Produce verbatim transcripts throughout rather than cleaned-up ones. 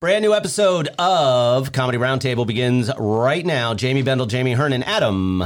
Brand new episode of Comedy Roundtable begins right now. Jamie Bendel, Jamie Hernan, Adam.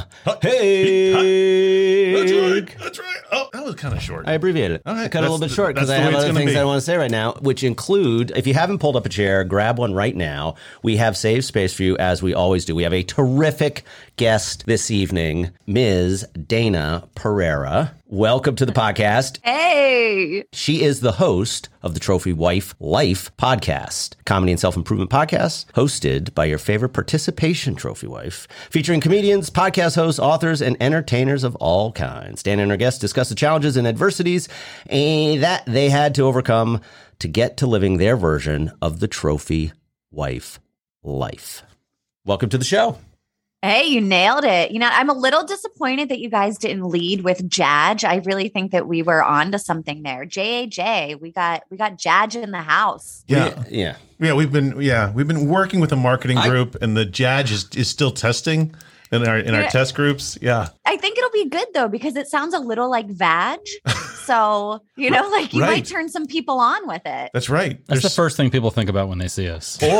Hey. That's right. That's right. Oh, that was kind of short. I abbreviated it. All right. I cut it a little bit That's short the- because I that's the have way it's other gonna things be. that I want to say right now, which include, if you haven't pulled up a chair, grab one right now. We have saved space for you as we always do. We have a terrific guest this evening, Miz Dana Pereira. Welcome to the podcast. Hey. She is the host of the Trophy Wife Life podcast, comedy and self-improvement podcast, hosted by your favorite participation trophy wife, featuring comedians, podcast hosts, authors, and entertainers of all kinds. Dan and her guests discuss the challenges and adversities eh, that they had to overcome to get to living their version of the Trophy Wife Life. Welcome to the show. Hey, you nailed it. You know, I'm a little disappointed that you guys didn't lead with Jaj. I really think that we were on to something there. J A J, we got we got Jaj in the house. Yeah. Yeah. Yeah, we've been yeah, we've been working with a marketing I- group and the Jaj is, is still testing in our in our Yeah. test groups. Yeah. I think it'll be good though, because it sounds a little like Vag. So, you know, like you Right. might turn some people on with it. That's right. That's There's- the first thing people think about when they see us. Or,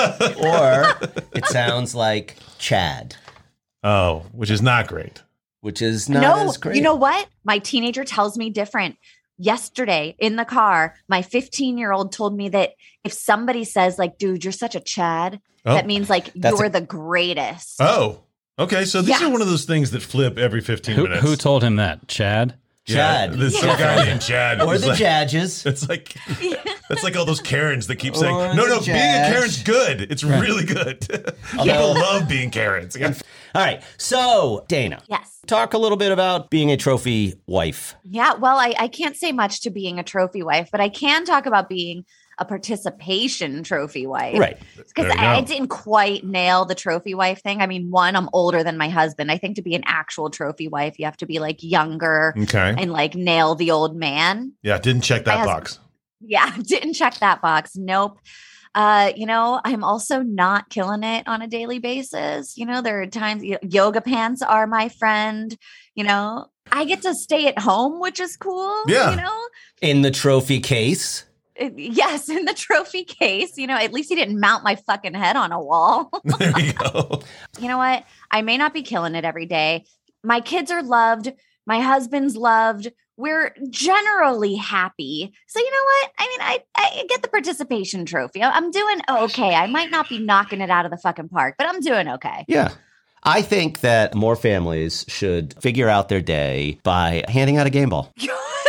or it sounds like Chad, Oh, which is not great. which is not no, as great. you know what? My teenager tells me different. Yesterday in the car, my fifteen year old told me that if somebody says like, dude, you're such a Chad, Oh. that means like That's you're a- the greatest. Oh. Okay, so these Yeah. are one of those things that flip every fifteen Who, minutes. who told him that? Chad? Chad. Yeah, this some Yeah. guy named Chad. Or It's the like, Jadges. It's like that's like all those Karens that keep saying, Or "No, the no, being a Jadge." Karen's good. It's really good." People love being Karens. Yeah. All right. So, Dana, Yes. talk a little bit about being a trophy wife. Yeah. Well, I, I can't say much to being a trophy wife, but I can talk about being a participation trophy wife. Right. Because There you I, I go. didn't quite nail the trophy wife thing. I mean, one, I'm older than my husband. I think to be an actual trophy wife, you have to be like younger Okay. and like nail the old man. Yeah, didn't check that My husband- box. Yeah. Didn't check that box. Nope. Uh, you know, I'm also not killing it on a daily basis. You know, there are times y- yoga pants are my friend. You know, I get to stay at home, which is cool. Yeah. You know, In the trophy case. Uh, yes, in the trophy case, you know, at least he didn't mount my fucking head on a wall. There you go. You know what? I may not be killing it every day. My kids are loved. My husband's loved. We're generally happy. So you know what? I mean, I, I get the participation trophy. I- I'm doing okay. I might not be knocking it out of the fucking park, but I'm doing okay. Yeah. I think that more families should figure out their day by handing out a game ball,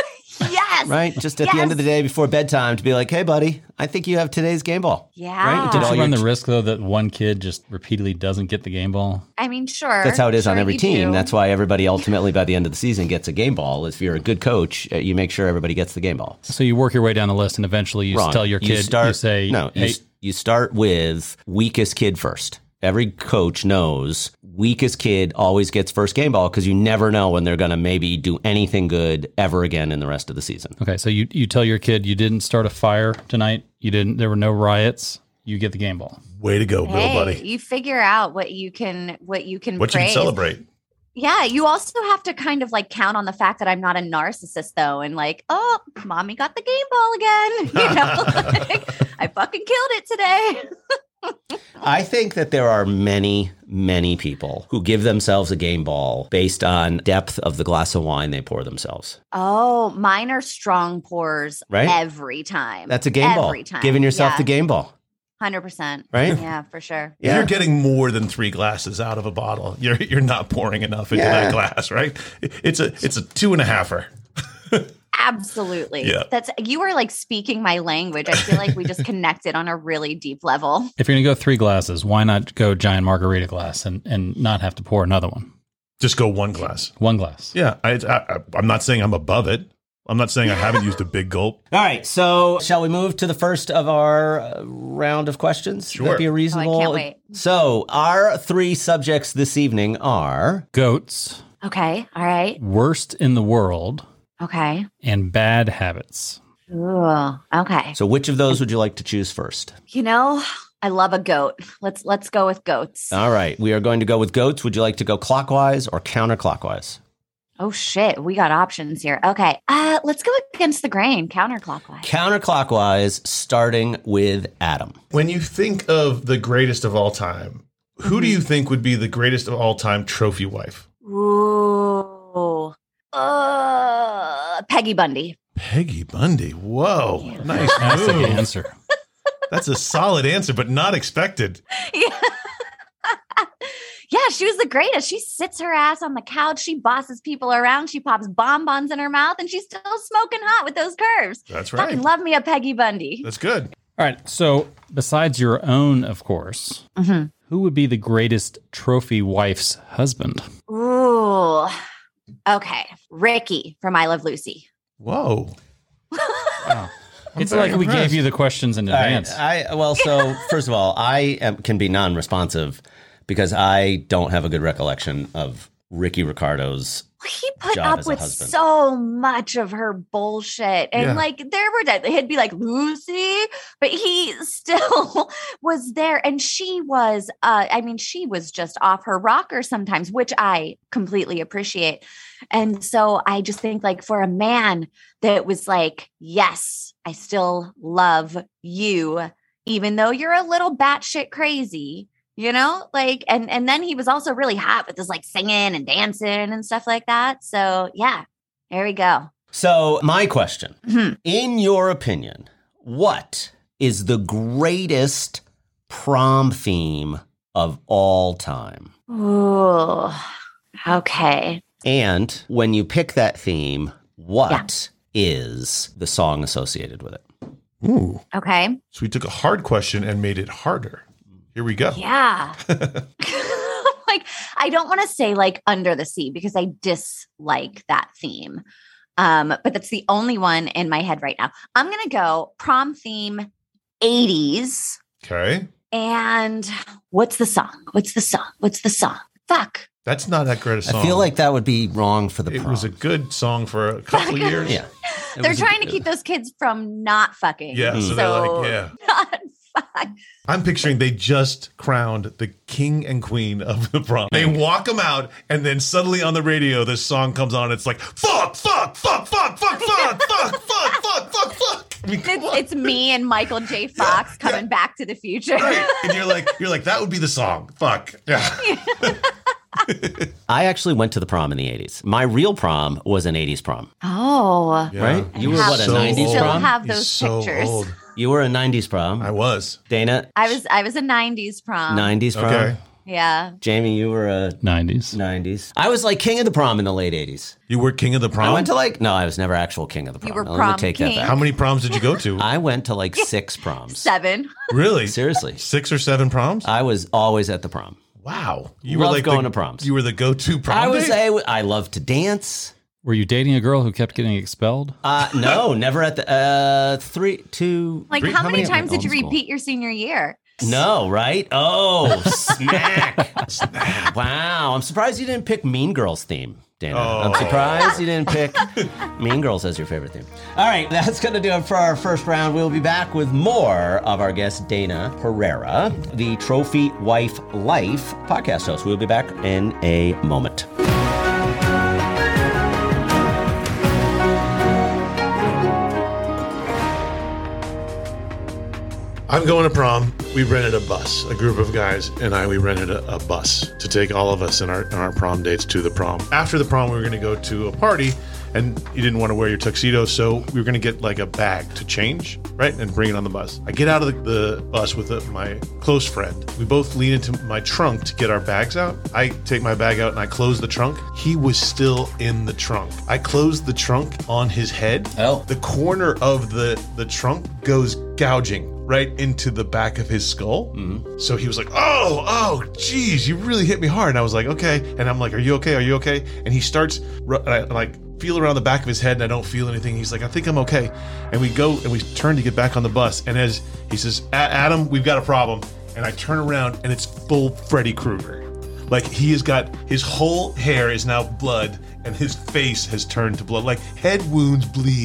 Yes. right? Just at the end of the Yes. day before bedtime to be like, hey, buddy, I think you have today's game ball. Yeah. Right? You did Don't all you run your- the risk, though, that one kid just repeatedly doesn't get the game ball? I mean, sure. That's how it is on Sure every you team. do. That's why everybody ultimately by the end of the season gets a game ball. If you're a good coach, uh, you make sure everybody gets the game ball. So you work your way down the list, and eventually you Wrong. tell your kid, you, start, say, no, you, hey, s- you start with weakest kid first. Every coach knows weakest kid always gets first game ball because you never know when they're going to maybe do anything good ever again in the rest of the season. okay, so you, you tell your kid you didn't start a fire tonight. You didn't, there were no riots. You get the game ball. Way to go, Bill, Hey, buddy. you figure out what you can, what you can, What you can praise. celebrate. Yeah, you also have to kind of like count on the fact that I'm not a narcissist though, and like, oh, mommy got the game ball again. You know, like, I fucking killed it today. I think that there are many, many people who give themselves a game ball based on depth of the glass of wine they pour themselves. Oh, mine are strong pours Right? every time. That's a game ball. every time. Giving yourself yeah, the game ball, hundred percent. right? Yeah, for sure. If you're getting more than three glasses out of a bottle, you're you're not pouring enough into Yeah. that glass, right? It's a it's a two and a halfer. Absolutely. Yeah. That's you are like speaking my language. I feel like we just connected on a really deep level. If you're going to go three glasses, why not go giant margarita glass and, and not have to pour another one? Just go one glass. One glass. Yeah, I, I I'm not saying I'm above it. I'm not saying I haven't used a big gulp. All right, so shall we move to the first of our uh, round of questions? Sure. Would that be a reasonable? Oh, can't wait. So our three subjects this evening are Goats, Okay. All right. worst in the world, Okay. and bad habits. Ooh, okay. So which of those would you like to choose first? You know, I love a goat. Let's let's go with goats. All right, we are going to go with goats. Would you like to go clockwise or counterclockwise? Oh shit, we got options here. Okay, uh, let's go against the grain, counterclockwise. Counterclockwise, starting with Adam. When you think of the greatest of all time, who Mm-hmm. do you think would be the greatest of all time trophy wife? Ooh, uh, Peggy Bundy. Peggy Bundy. Whoa. Yeah. Nice That's a good move. answer. That's a solid answer, but not expected. Yeah. Yeah, she was the greatest. She sits her ass on the couch. She bosses people around. She pops bonbons in her mouth, and she's still smoking hot with those curves. That's right. Fucking love me a Peggy Bundy. That's good. All right. So, besides your own, of course, Mm-hmm. who would be the greatest trophy wife's husband? Ooh. Okay. Ricky from I Love Lucy. Whoa. Wow. I'm It's very like we impressed. gave you the questions in All right, advance. I well, so first of all, I am, can be non-responsive because I don't have a good recollection of Ricky Ricardo's. He put Job up as a with husband. so much of her bullshit. And Yeah. like there were days he'd be like, Lucy, but he still was there. And she was, uh, I mean, she was just off her rocker sometimes, which I completely appreciate. And so I just think like for a man that was like, yes, I still love you, even though you're a little batshit crazy. You know, like, and and then he was also really hot with his like singing and dancing and stuff like that. So yeah, there we go. So my question, Mhm. in your opinion, what is the greatest prom theme of all time? Ooh, okay. And when you pick that theme, what is the song associated with it? Ooh. Okay. So we took a hard question and made it harder. Here we go. Yeah. Like, I don't want to say like Under the Sea because I dislike that theme. Um, but that's the only one in my head right now. I'm going to go prom theme eighties. Okay. And what's the song? What's the song? What's the song? Fuck. That's not that great a song. I feel like that would be wrong for the it prom. was a good song for a couple of years. yeah. It They're was a trying to good- keep those kids from not fucking. Yeah. So, Mm. they're So- like, yeah. Not fuck. I'm picturing they just crowned the king and queen of the prom. They walk them out, and then suddenly on the radio, this song comes on. It's like, fuck, fuck, fuck, fuck, fuck, fuck, fuck, fuck, fuck, fuck, fuck. I mean, come It's, on. it's me and Michael J. Fox Yeah, coming back to the future. Right. And you're like, you're like, that would be the song. Fuck. Yeah. I actually went to the prom in the eighties. My real prom was an eighties prom, Oh. Yeah. right? You were have- what, a So nineties old. Still prom? have He's those so pictures. old. You were a nineties prom. I was. Dana, I was I was a nineties prom. nineties prom. Okay. Yeah. Jamie, you were a nineties. nineties. I was like king of the prom in the late eighties. You were king of the prom? I went to like, no, I was never actual king of the prom. You were Now, let prom me take that king. back. How many proms did you go to? I went to like six proms. Seven. Really? Seriously. Six or seven proms? I was always at the prom. Wow. You Love were like going the, to proms. You were the go-to prom I was date? a, I loved to dance. Were you dating a girl who kept getting expelled? Uh, no, never at the, uh, three, two. Like three- how, many at my times did own you school? repeat your senior year? No, right? Oh, snack. Snack. Wow. I'm surprised you didn't pick Mean Girls theme, Dana. I'm Oh. surprised you didn't pick Mean Girls as your favorite theme. All right, that's going to do it for our first round. We'll be back with more of our guest, Dana Herrera, the Trophy Wife Life podcast host. We'll be back in a moment. I'm going to prom. We rented a bus. A group of guys and I, we rented a, a bus to take all of us and our, and our prom dates to the prom. After the prom, we were going to go to a party, and you didn't want to wear your tuxedo, so we were going to get like a bag to change, right, and bring it on the bus. I get out of the, the bus with the, my close friend. We both lean into my trunk to get our bags out. I take my bag out and I close the trunk. He was still in the trunk. I closed the trunk on his head. Oh. The corner of the, the trunk goes gouging right into the back of his skull. Mm-hmm. So he was like, oh, oh, geez, you really hit me hard. And I was like, okay. And I'm like, are you okay? Are you okay? And he starts, and I like feel around the back of his head and I don't feel anything. He's like, I think I'm okay. And we go and we turn to get back on the bus. And as he says, Adam, we've got a problem. And I turn around and it's full Freddy Krueger. Like he has got, his whole hair is now blood and his face has turned to blood. Like head wounds bleed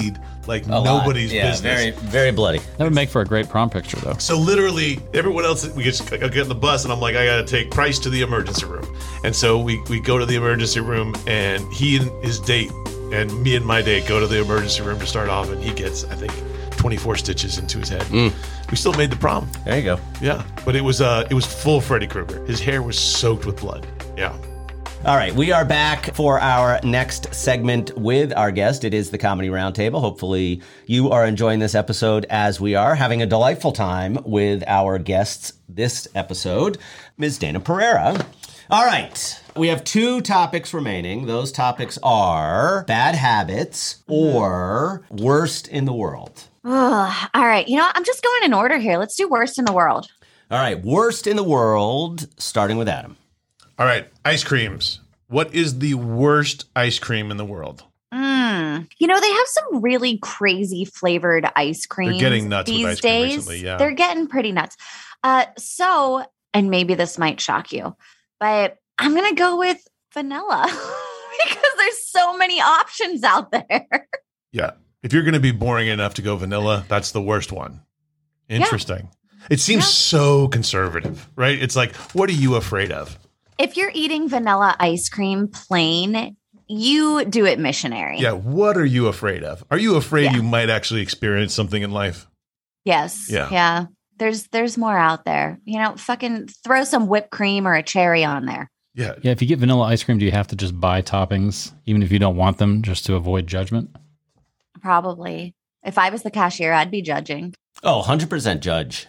like A lot. nobody's Yeah, business. Very, very bloody. That would make for a great prom picture, though. So literally, everyone else, we just I get in the bus, and I'm like, I gotta take Price to the emergency room. And so we we go to the emergency room, and he and his date, and me and my date go to the emergency room to start off, and he gets, I think, twenty-four stitches into his head. Mm. We still made the prom. There you go. Yeah, but it was uh, it was full Freddy Krueger. His hair was soaked with blood. Yeah. All right, we are back for our next segment with our guest. It is the Comedy Roundtable. Hopefully you are enjoying this episode as we are, having a delightful time with our guests this episode, Miz Dana Pereira. All right, we have two topics remaining. Those topics are bad habits or worst in the world. Ugh. All right. You know, I'm just going in order here. Let's do worst in the world. All right, worst in the world, starting with Adam. All right, ice creams. What is the worst ice cream in the world? Mm. You know, they have some really crazy flavored ice creams. They're getting nuts these with ice cream days. recently, yeah. They're getting pretty nuts. Uh, so, and maybe this might shock you, but I'm going to go with vanilla because there's so many options out there. Yeah. If you're going to be boring enough to go vanilla, that's the worst one. Interesting. Yeah. It seems yeah. so conservative, right? It's like, what are you afraid of? If you're eating vanilla ice cream plain, you do it missionary. Yeah. What are you afraid of? Are you afraid yeah. you might actually experience something in life? Yes. Yeah. Yeah. There's there's more out there. You know, fucking throw some whipped cream or a cherry on there. Yeah. Yeah. If you get vanilla ice cream, do you have to just buy toppings, even if you don't want them, just to avoid judgment? Probably. If I was the cashier, I'd be judging. Oh, one hundred percent judge.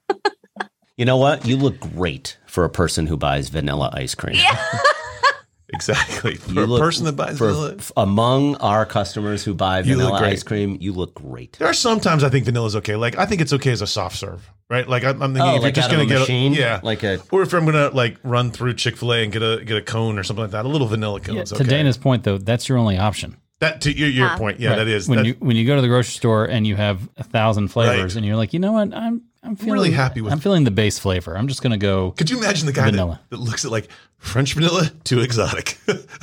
You know what? You look great for a person who buys vanilla ice cream. Yeah. Exactly. For You a look- person that buys for, vanilla. f- among our customers who buy You look vanilla great. ice cream, you look great. There are sometimes I think vanilla's okay. Like, I think it's okay as a soft serve, right? Like, I'm, I'm thinking Oh, if like you're just out of going to a get machine? a, yeah. Like a, Or if I'm going to like run through Chick-fil-A and get a get a cone or something like that, a little vanilla cone. Yeah, is to okay. Dana's point, though, that's your only option. That to your, your Huh. point, yeah, Right. that is. when that- you when you go to the grocery store and you have a thousand flavors, Right. and you're like, you know what, I'm I'm feeling really happy with- I'm feeling the base flavor. I'm just gonna go. Could you imagine the guy that, Vanilla. that looks at like French vanilla, too exotic?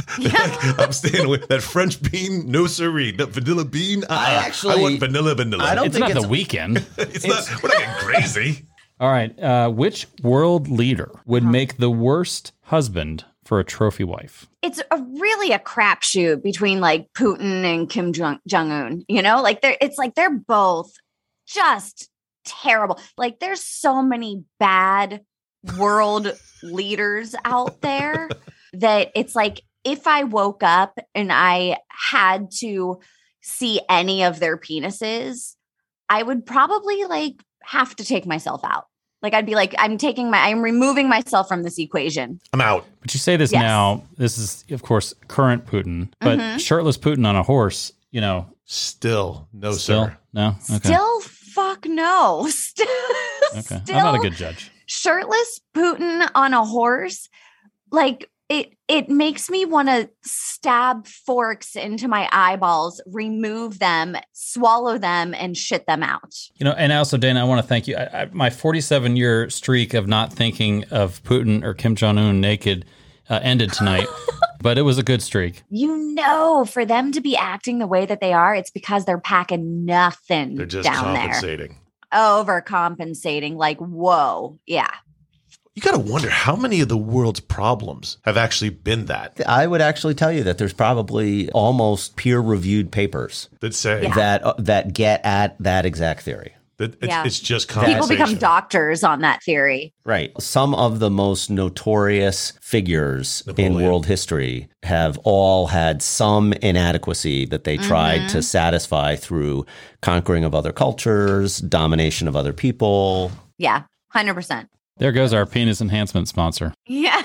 Like, I'm staying away. That French bean, no siree. That vanilla bean, uh, I actually- I want vanilla vanilla. I don't It's think not it's- the weekend. it's, not. We're not getting crazy. All right. Uh, which world leader would make the worst husband for a trophy wife? It's a really a crapshoot between like Putin and Kim Jong Un. You know, like they're it's like they're both just terrible. Like there's so many bad world leaders out there that it's like if I woke up and I had to see any of their penises, I would probably like have to take myself out. Like I'd be like, I'm taking my, I'm removing myself from this equation. I'm out. But you say this Yes. now. This is, of course, current Putin, but Mhm. shirtless Putin on a horse. You know, Still, no still sir. no. Okay. Still, fuck no. Still, okay. still I'm not a good judge. shirtless Putin on a horse. Like it, it makes me want to stab forks into my eyeballs, remove them, swallow them, and shit them out. You know, and also, Dana, I want to thank you. I, I, my forty-seven year streak of not thinking of Putin or Kim Jong Un naked uh, ended tonight, but it was a good streak. You know, for them to be acting the way that they are, it's because they're packing nothing They're just down there. compensating. Overcompensating. Like, whoa. Yeah. You got to wonder how many of the world's problems have actually been that I would actually tell you that there's probably almost peer-reviewed papers that say Yeah. that uh, that get at that exact theory. that it's, Yeah. it's just People compensation. become doctors on that theory. Right. Some of the most notorious figures in Napoleon. world history have all had some inadequacy that they tried to satisfy through conquering of other cultures, domination of other people. Yeah. one hundred percent. There goes our penis enhancement sponsor. Yeah.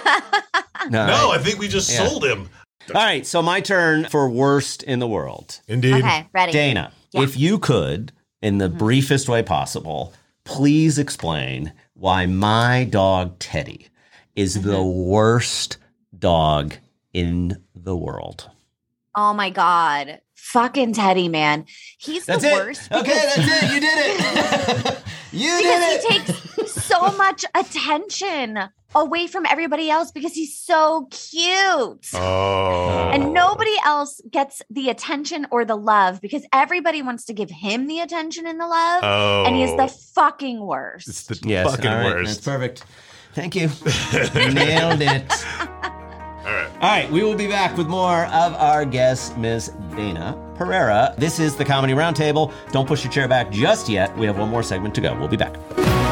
No, I think we just Yeah. sold him. All right. So my turn for worst in the world. Indeed. Okay. Ready. Dana, Yeah. if you could, in the briefest way possible, please explain why my dog Teddy is the worst dog in the world. Oh my God. Fucking Teddy, man. He's That's the it. worst. Okay, because- that's it. You did it. you did Because it. he takes so much attention away from everybody else because he's so cute. Oh. And nobody else gets the attention or the love because everybody wants to give him the attention and the love. Oh. And he's the fucking worst. It's the Yes, fucking all right, worst. That's perfect. Thank you. Nailed it. All right. All right, we will be back with more of our guest, Miss Dana Pereira. This is the Comedy Roundtable. Don't push your chair back just yet. We have one more segment to go. We'll be back.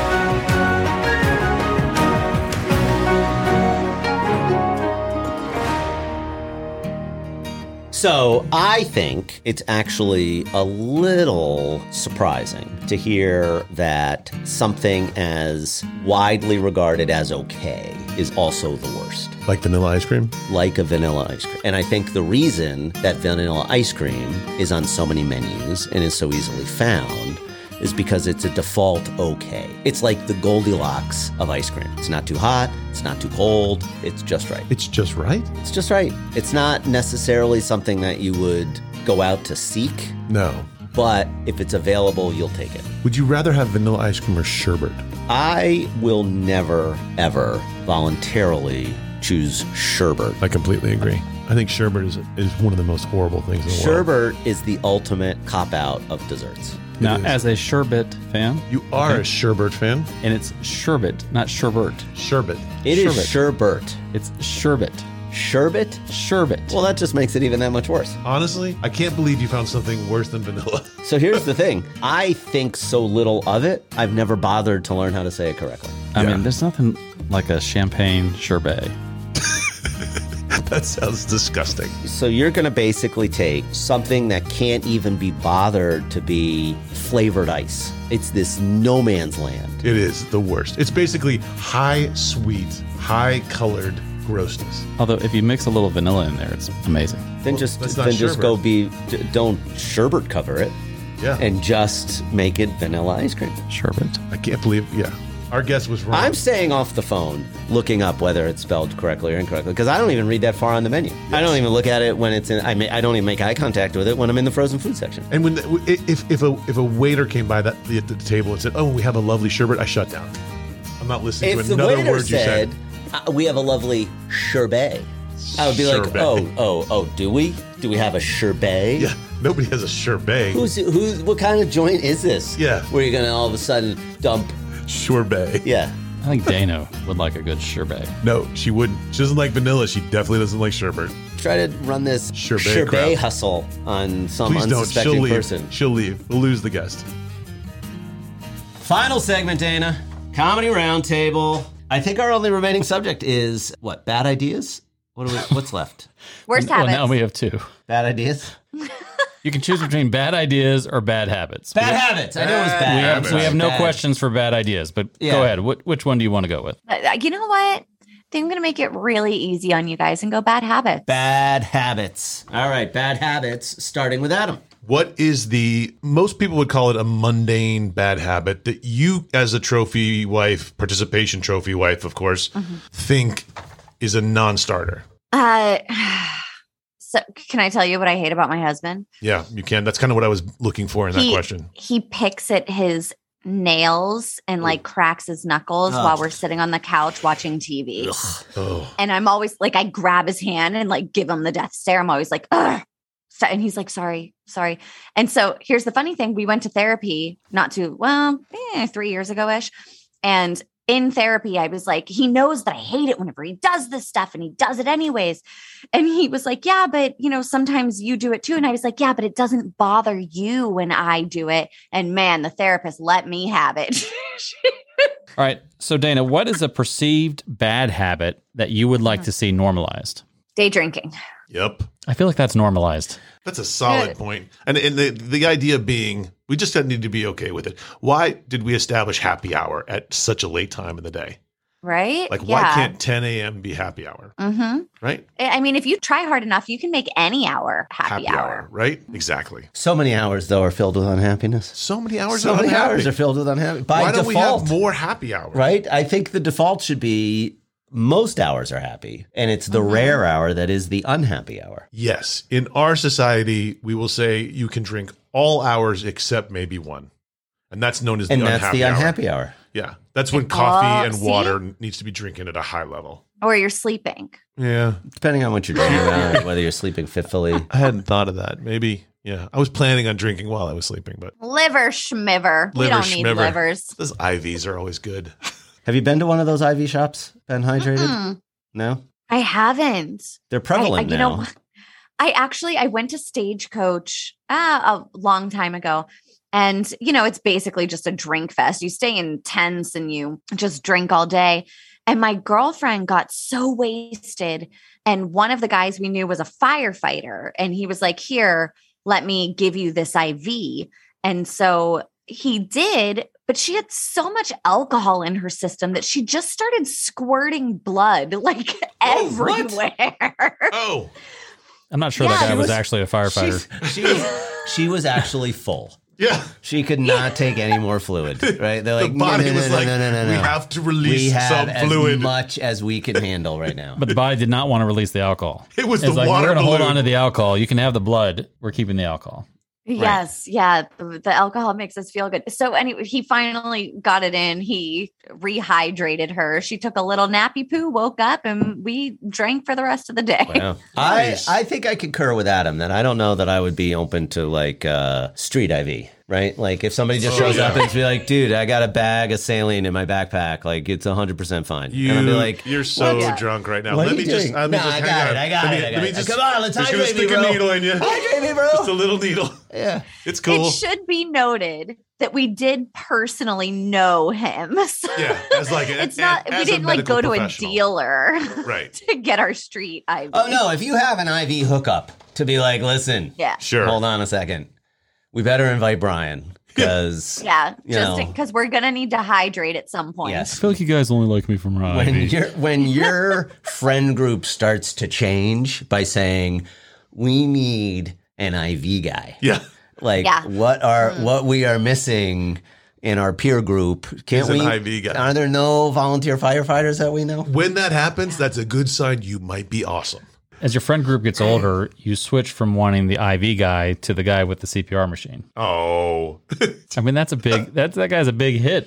So I think it's actually a little surprising to hear that something as widely regarded as okay is also the worst. Like vanilla ice cream? Like a vanilla ice cream. And I think the reason that vanilla ice cream is on so many menus and is so easily found is because it's a default okay. It's like the Goldilocks of ice cream. It's not too hot, it's not too cold, it's just right. It's just right? It's just right. It's not necessarily something that you would go out to seek, No. but if it's available, you'll take it. Would you rather have vanilla ice cream or sherbet? I will never, ever voluntarily choose sherbet. I completely agree. I think sherbet is is one of the most horrible things in the world. Sherbet is the ultimate cop-out of desserts. Now, is. as a sherbet fan, You are Okay. a sherbet fan? and it's sherbet, not sherbet. Sherbet. It is Sherbet. sherbet. It's sherbet. Sherbet? Sherbet. Well, that just makes it even that much worse. Honestly, I can't believe you found something worse than vanilla. So here's the thing. I think so little of it, I've never bothered to learn how to say it correctly. I Yeah. mean, there's nothing like a champagne sherbet. That sounds disgusting. So you're going to basically take something that can't even be bothered to be flavored ice. It's this no man's land. It is the worst. It's basically high sweet, high colored grossness. Although, if you mix a little vanilla in there, it's amazing. Then Well, just that's not then just sherbet. go be d- don't sherbet cover it Yeah. and just make it vanilla ice cream. Sherbet. I can't believe, yeah. Our guess was wrong. I'm staying off the phone looking up whether it's spelled correctly or incorrectly because I don't even read that far on the menu. I don't even look at it when it's in I may, I don't even make eye contact with it when I'm in the frozen food section. And when the, if if a if a waiter came by that at the table and said, "Oh, we have a lovely sherbet," I shut down. I'm not listening If to the another waiter word you said, said. uh, "We have a lovely sherbet," I would be like, Sherbet. "Oh, oh, oh, do we? Do we have a sherbet?" Yeah, nobody has a sherbet. Who's who's what kind of joint is this? Yeah. Where you're gonna all of a sudden dump? Sherbet. Yeah. I think Dana would like a good sherbet. No, she wouldn't. She doesn't like vanilla. She definitely doesn't like sherbet. Try to run this Sherbet sherbet crap. hustle on some Please don't. She'll unsuspecting leave. person. She'll leave. We'll lose the guest. Final segment, Dana. Comedy Roundtable. I think our only remaining subject is what? Bad ideas? What do we, what's left? Worst Well, habits. now we have two. Bad ideas? You can choose between bad ideas or bad habits. Bad we, habits. I know it was Bad bad. we have, habits. we have no Bad. questions for bad ideas, but Yeah. go ahead. Wh- which one do you want to go with? Uh, you know what? I think I'm going to make it really easy on you guys and go bad habits. Bad habits. All right, bad habits, starting with Adam. What is the most people would call it a mundane bad habit that you, as a trophy wife, participation trophy wife, of course, Mm-hmm. think is a non-starter? Uh, so can I tell you what I hate about my husband? Yeah, you can. That's kind of what I was looking for in that He- question. He picks at his nails and like cracks his knuckles Ugh. while we're sitting on the couch watching T V. Oh, And I'm always like, I grab his hand and like give him the death stare. I'm always like, ugh. So- And he's like, sorry, sorry. And so here's the funny thing. We went to therapy not too, well, eh, three years ago ish. And in therapy, I was like, he knows that I hate it whenever he does this stuff and he does it anyways. And he was like, yeah, but you know, sometimes you do it too. And I was like, yeah, but it doesn't bother you when I do it. And man, the therapist let me have it. All right. So, Dana, what is a perceived bad habit that you would like to see normalized? Day drinking. yep. I feel like that's normalized. That's a solid Good. point. And, and the, the idea being, we just need to be okay with it. Why did we establish happy hour at such a late time in the day? Right? Like, why Yeah. can't ten a.m. be happy hour? Mm-hmm. Right? I mean, if you try hard enough, you can make any hour happy, hour. right? Exactly. So many hours, though, are filled with unhappiness. So many hours So of many unhappy. hours are filled with unhappiness. By Why don't default, we have more happy hours? right? I think the default should be most hours are happy, and it's the rare hour that is the unhappy hour. Yes. In our society, we will say you can drink all hours except maybe one. And that's known as the And unhappy that's the hour. unhappy hour. Yeah. That's when coffee Oh, and see? water needs to be drinking at a high level. Or you're sleeping. Yeah. Depending on what you're doing, uh, whether you're sleeping fitfully. I hadn't thought of that. Maybe, yeah. I was planning on drinking while I was sleeping, but Liver schmiver. we Liver don't need schmiver. livers. those I Vs are always good. Have you been to one of those I V shops? Been hydrated? Mm-mm. No? I haven't. They're prevalent I, I, you now. know, I actually I went to Stagecoach uh, a long time ago, and you know it's basically just a drink fest. You stay in tents and you just drink all day. And my girlfriend got so wasted, and one of the guys we knew was a firefighter, and he was like, "Here, let me give you this I V." And so he did. But she had so much alcohol in her system that she just started squirting blood like Oh, what? everywhere. Oh, I'm not sure Yeah, that guy it was, was- actually a firefighter. She's- She was, she was actually full. yeah. She could not take any more fluid, right? They're like, The body no, no, was no, like, no, no, no, no. we have to We release have some as fluid. much as we can handle right now. But the body did not want to release the alcohol. It was It's the like, water we're going to hold balloon. on to the alcohol. You can have the blood. We're keeping the alcohol. Yes, yeah. The, the alcohol makes us feel good. So anyway, he finally got it in. He rehydrated her. She took a little nappy poo, woke up, and we drank for the rest of the day. Wow. Nice. I, I think I concur with Adam that I don't know that I would be open to like uh, street I V, right? Like if somebody just Oh, shows yeah. up and be like, dude, I got a bag of saline in my backpack. Like it's one hundred percent fine. You, and I'd be like, you're so What? drunk right now. What let are me you just, doing? let No, me just I hang got on. it, I got let me, it, I got let me it. just, Come on, let's just gonna hydrate me, stick bro. a needle in you. hydrate me, bro. Just a little needle. Yeah. It's cool. It should be noted that we did personally know him. So Yeah, as like a- it's not. as We a didn't like medical go to a professional. dealer Right. to get our street I V. Oh no, if you have an I V hookup to be like, listen, Yeah. Sure. hold on a second. We better invite Brian because Yeah, You just know. because we're gonna need to hydrate at some point. yes. I feel like you guys only like me from Rye. when your when your friend group starts to change by saying we need an I V guy, Yeah. like Yeah. what are what we are missing in our peer group? Can't Is an we? I V guy. Are there no volunteer firefighters that we know? When that happens, that's a good sign you might be awesome. As your friend group gets older, you switch from wanting the I V guy to the guy with the C P R machine. Oh. I mean, that's a big, that's, that guy's a big hit.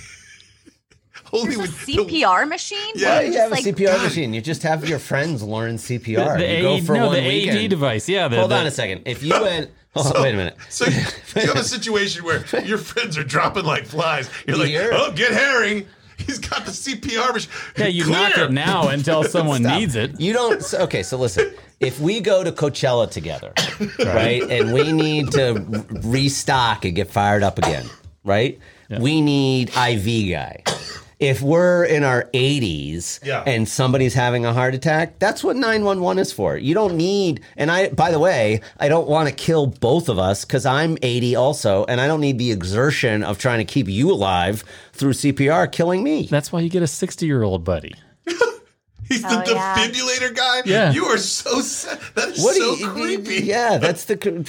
Holy A with- C P R machine? Yeah. Why Where do you just have a like- C P R machine? You just have your friends learn C P R. The you go A- for no, one the A E D weekend. device. Yeah. The, Hold the, on a second. If you went, hold on, wait a minute. So you you have a situation where your friends are dropping like flies. You're like, Here. oh, get Herring. He's got the C P R machine. Yeah, you Clear. knock it now until someone Stop. needs it. You don't. so- Okay, so listen. If we go to Coachella together, right, and we need to r- restock and get fired up again, right? We need I V guy. If we're in our eighties Yeah. and somebody's having a heart attack, that's what nine one one is for. You don't need, and I, by the way, I don't want to kill both of us because I'm eighty also, and I don't need the exertion of trying to keep you alive through C P R killing me. That's why you get a sixty-year-old buddy. He's the Oh, yeah. defibrillator guy. Yeah. You are so sad. That is What so do you, creepy. Yeah, that's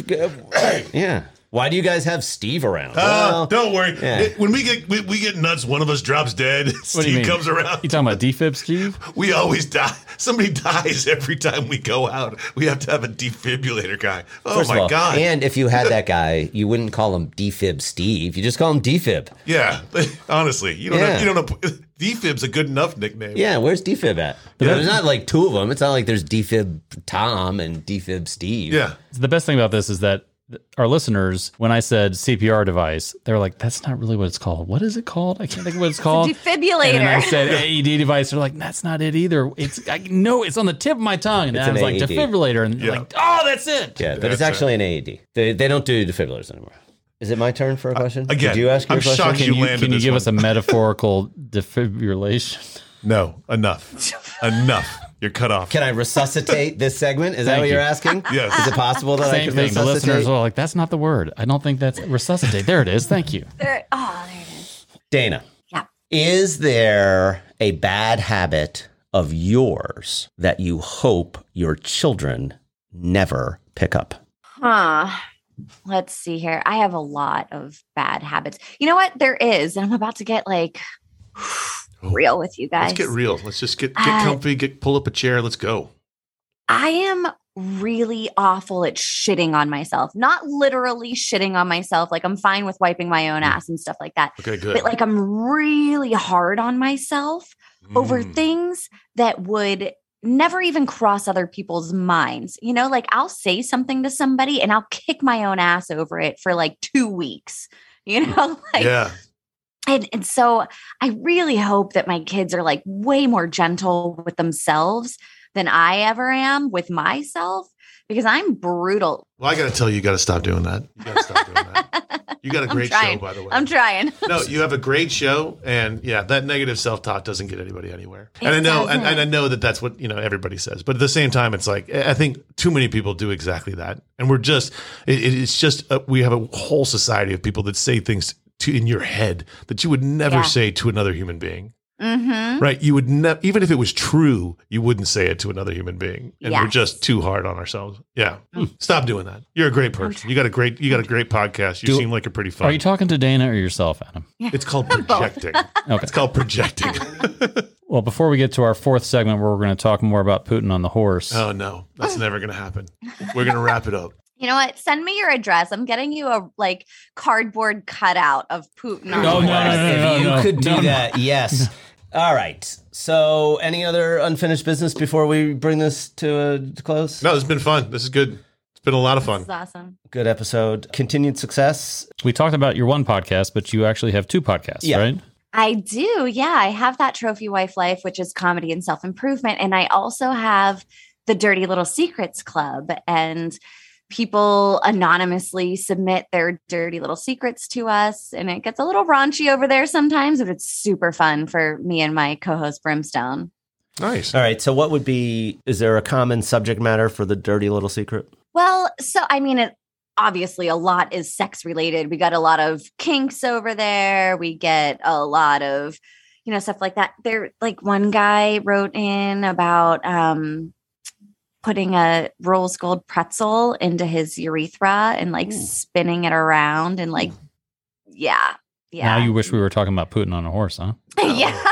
the, yeah. Why do you guys have Steve around? Uh, Well, don't worry. yeah. It- when we get we, we get nuts, one of us drops dead. What do you Steve mean? comes around. You talking about defib, Steve? We always die. Somebody dies every time we go out. We have to have a defibrillator guy. Oh First my of all, god. and if you had that guy, you wouldn't call him Defib Steve. You just call him Defib. yeah. Honestly, you don't Yeah. know, you don't know. Defib's a good enough nickname. Yeah, where's Defib at? Yeah. There's not like two of them. It's not like there's Defib Tom and Defib Steve. Yeah. So the best thing about this is that our listeners, when I said C P R device, they were like, that's not really what it's called. What is it called? I can't think of what it's called. Defibrillator. And then I said A E D device. They're like, that's not it either. It's I know it's on the tip of my tongue. And It's I an was like, A E D. defibrillator. And they're Yeah. like, oh, that's it. Yeah, but That's it's actually an A E D. They, they don't do defibrillators anymore. Is it my turn for a question? again, Did you ask your I'm question? shocked Can You you, landed can you this give one. us a metaphorical defibrillation? No, enough. Enough. You're cut off. Can I resuscitate this segment? Is that Thank what you're you. asking? Yes. Is it possible that I Same can thing. The resuscitate? listeners are like, that's not the word. I don't think that's resuscitate. There it is. Thank you. There, oh, there it is. Dana, Yeah. is there a bad habit of yours that you hope your children never pick up? Huh. Let's see here. I have a lot of bad habits. You know what? There is, and I'm about to get like real with you guys. Let's get real. Let's just get get Uh, comfy. Get pull up a chair. Let's go. I am really awful at shitting on myself. Not literally shitting on myself. Like I'm fine with wiping my own ass and stuff like that. Okay, good. But like I'm really hard on myself mm. over things that would never even cross other people's minds. You know, like I'll say something to somebody and I'll kick my own ass over it for like two weeks. You know, like yeah. And, and so I really hope that my kids are like way more gentle with themselves than I ever am with myself, because I'm brutal. Well, I got to tell you, you got to stop doing that. You got to stop doing that. You got a great show, by the way. I'm trying. No, you have a great show, and yeah, that negative self-talk doesn't get anybody anywhere. It and I know, doesn't. and, and I know that that's what you know everybody says, but at the same time, it's like I think too many people do exactly that, and we're just it, it's just uh, we have a whole society of people that say things to in your head that you would never Yeah. say to another human being. Mm-hmm. Right? You would never, even if it was true, you wouldn't say it to another human being, and we're Yes. just too hard on ourselves. Yeah, stop doing that. You're a great person. You got a great, you got a great podcast. You Do- seem like you're pretty fun. Are you talking to Dana or yourself, Adam? It's called projecting. Okay. It's called projecting. Well, before we get to our fourth segment where we're going to talk more about Putin on the horse. Oh no, that's never going to happen. We're going to wrap it up. You know what? Send me your address. I'm getting you a like cardboard cutout of Putin. on No, the no, horse. no, no, if no, you no, could do no, no. that, yes. All right. So, any other unfinished business before we bring this to a close? No, this has been fun. This is good. It's been a lot of This fun. is awesome. Good episode. Continued success. We talked about your one podcast, but you actually have two podcasts, Yeah. right? I do. Yeah. I have that Trophy Wife Life, which is comedy and self-improvement. And I also have the Dirty Little Secrets Club. And people anonymously submit their dirty little secrets to us. And it gets a little raunchy over there sometimes, but it's super fun for me and my co-host Brimstone. Nice. All right. So, what would be, is there a common subject matter for the dirty little secret? Well, so I mean, it obviously a lot is sex related. We got a lot of kinks over there. We get a lot of, you know, stuff like that. There, like one guy wrote in about um, putting a Rolls Gold pretzel into his urethra and like Ooh. spinning it around and like, yeah, yeah, Now you wish we were talking about Putin on a horse, huh? yeah.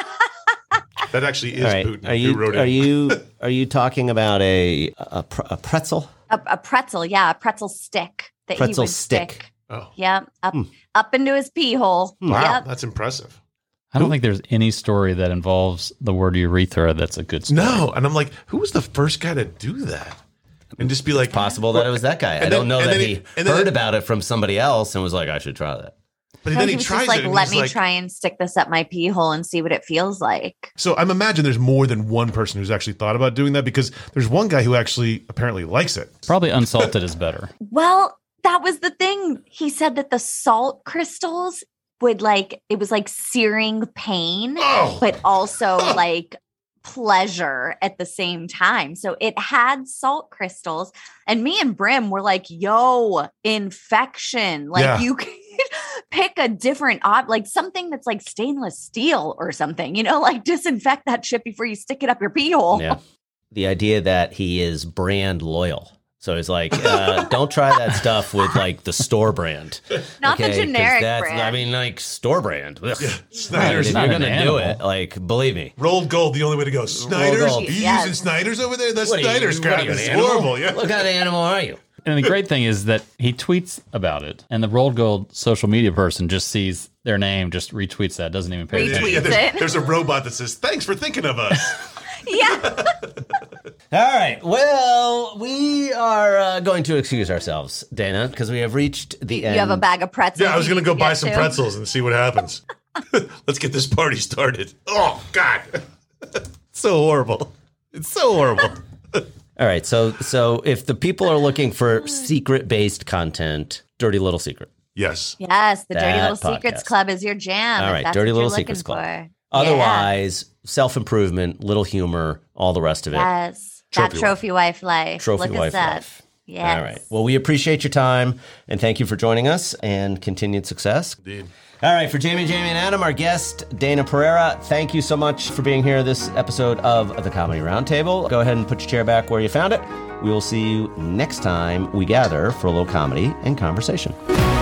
That actually is All right. Putin. Are you, Who wrote it? are you, are you talking about a, a, pr- a pretzel? A, a pretzel, yeah, a pretzel stick that Pretzel he would stick. stick. Oh, Yeah, up Hmm. up into his pee hole. wow, Yep. that's impressive. I don't think there's any story that involves the word urethra that's a good story. No, and I'm like, who was the first guy to do that? And just be like, Possible that it was that guy. I And don't then- know and that then he, he- and then heard it- about it from somebody else and was like, I should try that. but No, then he he was tries just like, it. And let he's me like, try and stick this up my pee hole and see what it feels like. So I'm imagine there's more than one person who's actually thought about doing that, because there's one guy who actually apparently likes it. Probably unsalted is better. Well, that was the thing. He said that the salt crystals would like, it was like searing pain, Oh, but also like pleasure at the same time. So it had salt crystals. And me and Brim were like, yo, infection. Like Yeah. you could pick a different ob like something that's like stainless steel or something, you know, like disinfect that shit before you stick it up your pee hole. Yeah. The idea that he is brand loyal. So he's like, uh, don't try that stuff with like the store brand. Not the 'cause generic that's- brand. I mean, like store brand. Ugh. Snyder's If not you're an going to do animal. it, like, believe me. rolled gold, the only way to go. Snyder's? Gold. Are you Yes. using Snyder's over there? That's What are you- Snyder's what are crap. you, an It's animal? horrible. Yeah. What kind of animal are you? And the great thing is that he tweets about it, and the Rolled Gold social media person just sees their name, just retweets that, doesn't even pay Retweet. attention. Yeah, there's, it. there's a robot that says, thanks for thinking of us. Yeah. All right. Well, we are uh, going to excuse ourselves, Dana, because we have reached the end. You have a bag of pretzels. Yeah, I was you going to need go buy get some to. pretzels and see what happens. Let's get this party started. Oh, God. So horrible. It's so horrible. All right. So, so if the people are looking for secret-based content, Dirty Little Secret. Yes. Yes, the Dirty That Little Secrets podcast. Club is your jam. All if right, that's Dirty what Little you're Secrets looking Club. for. Otherwise, self-improvement, little humor, all the rest of it. Yeah. Yes, Trophy that trophy wife life. Trophy Look wife us up. life. Yes. All right. Well, we appreciate your time and thank you for joining us and continued success. Indeed. All right. For Jamie, Jamie, and Adam, our guest, Dana Pereira, thank you so much for being here this episode of the Comedy Roundtable. Go ahead and put your chair back where you found it. We will see you next time we gather for a little comedy and conversation.